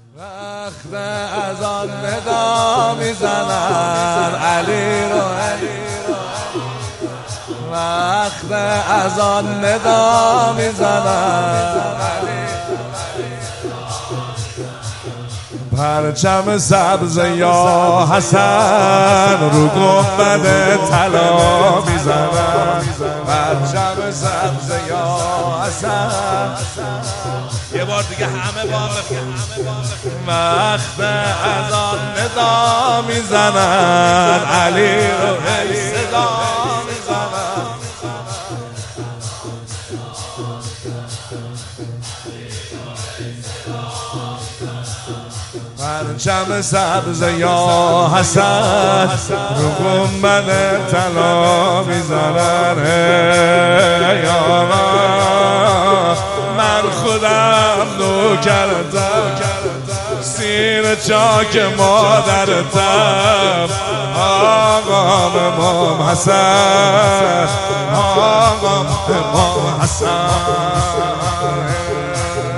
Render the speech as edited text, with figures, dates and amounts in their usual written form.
وقت از آن ندا میزنن علی رو وقت از آن ندا میزنن پرچم سبز یا حسن رو گنبد طلا میزنن پرچم سبز یا حسن یه بار دیگه همه با وقت از آن ندا میزنن علی رو صدا میزنن پرچم سبز یا حسن رو گنبد طلا میزنن من خودم نوکرتم سیر چاک مادرتم آقام امام حسن آقام امام حسن